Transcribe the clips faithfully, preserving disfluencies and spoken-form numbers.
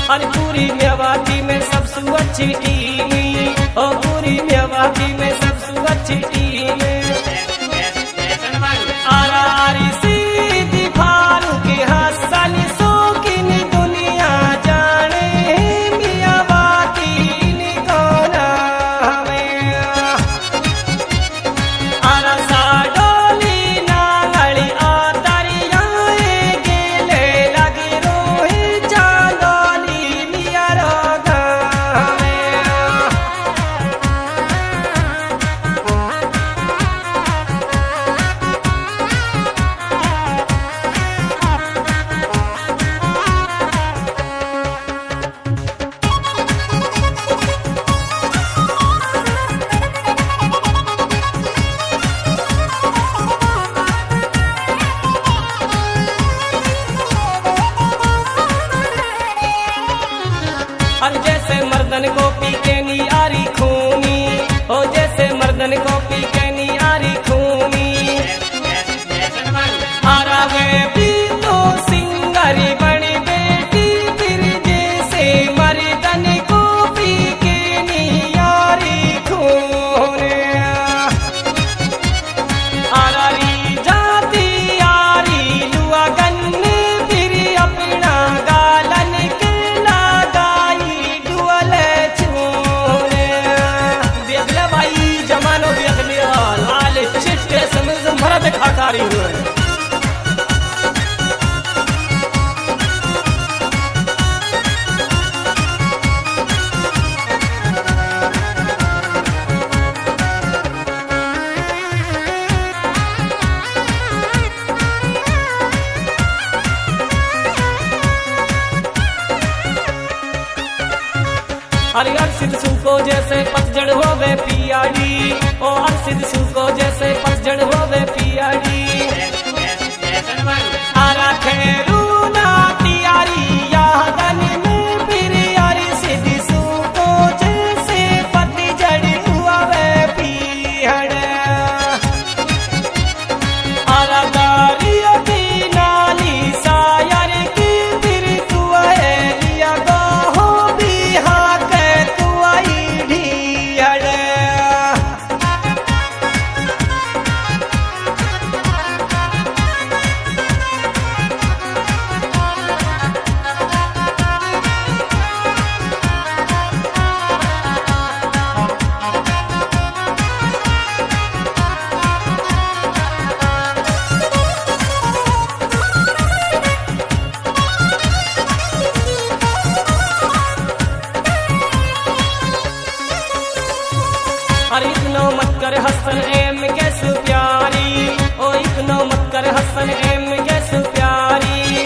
और पूरी मेवाती में सबसे अच्छी टीम, और पूरी मेवाती में सबसे अच्छी टीम। आरा आरी सीधी फारूक हसन शौकीन दुनिया जाने, मेवाती निकोना हमें। आरा साडोली नांगली आतरियाए गेले लगी रोही चांदोली लिया रोगा हमें। और जैसे मर्दन को पी के नियारी खूनी, ओ जैसे मर्दन को पी के नियारी खूनी। आरा वे भी तो सिंगारी बड़ी बेटी, फिर जैसे मर्दन को पी के नियारी खूनी। आरा री जाती यारी लुआ गन्ने, फिर अपना गालन के लगाई डुअल छूने। देखले भाई जमानो देखले लाल चिट्टे समझ मरद खाकारी हुए। अरे अर्षित सुको जैसे पतझड़ हो गए पियाड़ी, ओ अर्षित सुको जैसे पतझड़ हो गए पियाड़ी। आरा खेरू ना तियारी यादन में, फिर अर्षित सुको जैसे पतझड़ हुआ वे पियाड़। आरा गारिया की नाली सायर की, फिर तू है लिया गाहो बिहा के तू आई ढीड़। अरे इतनो मत कर हसन एम कैसे प्यारी, ओ इतनो मत कर हसन एम कैसे प्यारी।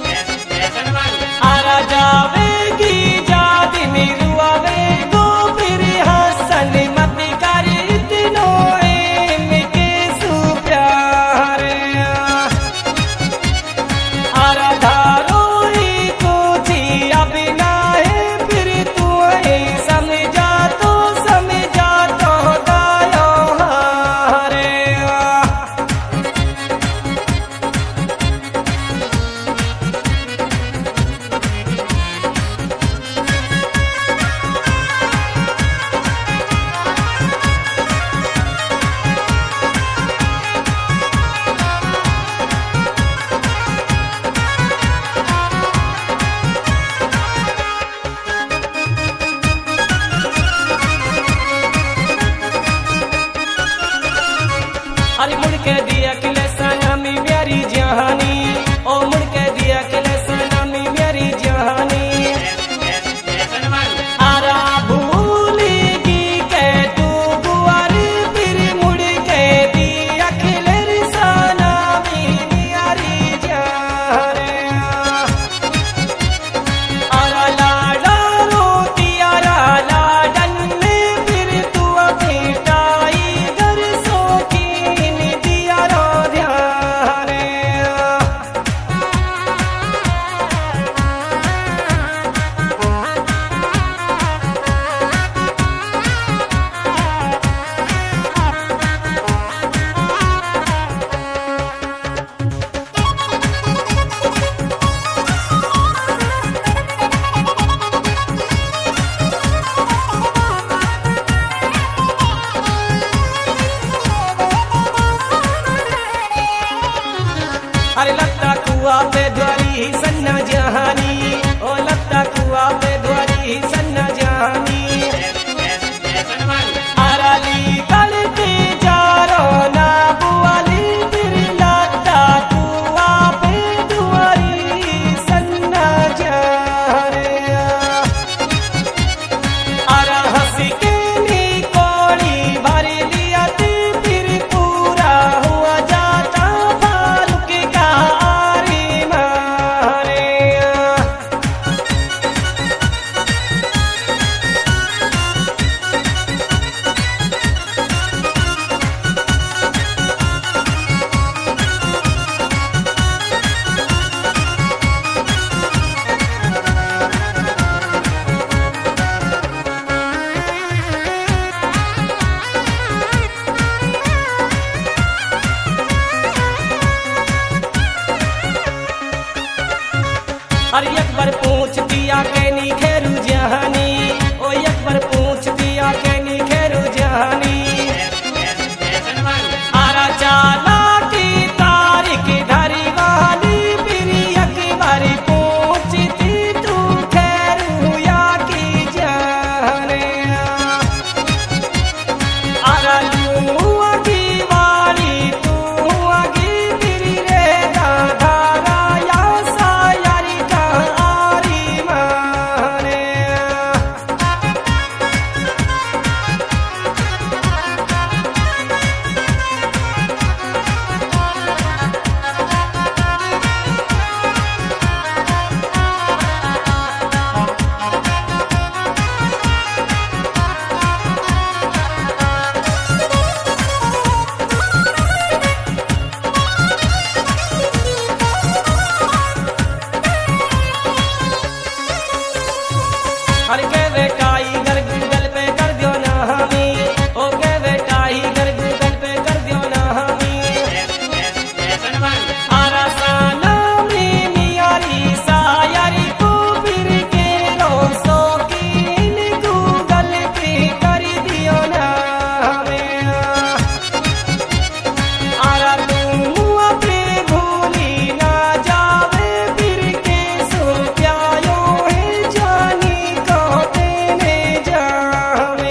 आरा जावेगी जादिनी रुआवे गो, फिर हसन मत कर इतनो एम कैसे प्यारे। आरा धारोई को थी अब ना है, फिर तू है समझा तो समझा तो गायो हारे। पूछ दिया कहनी खेरू जहानी, ओ एक बार पूछ दिया कहनी खेरू जहानी। आरा चाला की तारीख धरी वाली फिर एक बार पूछती तू खेरू या की जाने। आरा लू अगी वाली तू अगी फिर रे दाधारा या सायारी का आरी माने। हर के बेटा इधर गूगल पे कर दियो ना हमी, ओ के बेटा इधर गूगल पे कर दियो ना हमी। आरा साना में मियारी सायारी को फिर के रो सो की गूगल पे कर दियो ना हमें। आरा तू अपने भूली ना जावे फिर के सो प्यायो है जानी को देने जावे।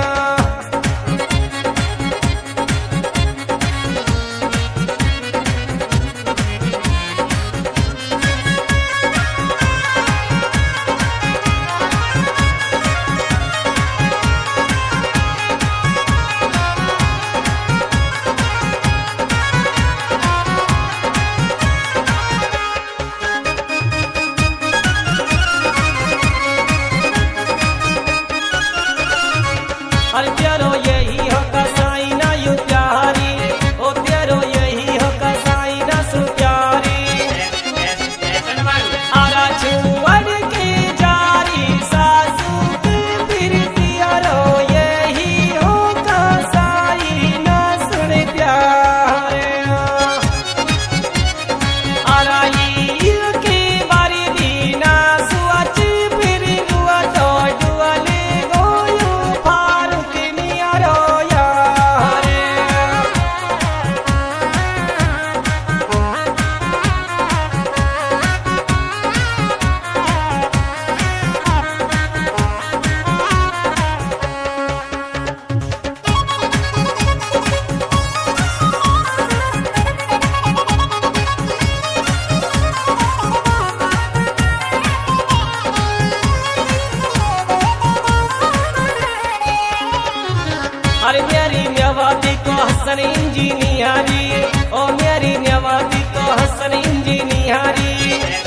अरे तेरो यही हो कसाई ना यू प्यारी, ओ तेरो यही हो कसाई ना सु प्यारी। आरा छुअड़ के जारी सासू के फिर तेरो यही हो कसाई ना सुन प्यारे। आरा ई के बारी दीना सुअच फिर दुआ तो दुआले गोयू फारूक नियारो यारे। अरे मेरी न्यावाती को हसन इंजीनियरी, ओ मेरी न्यावाती को हसन इंजीनियरी।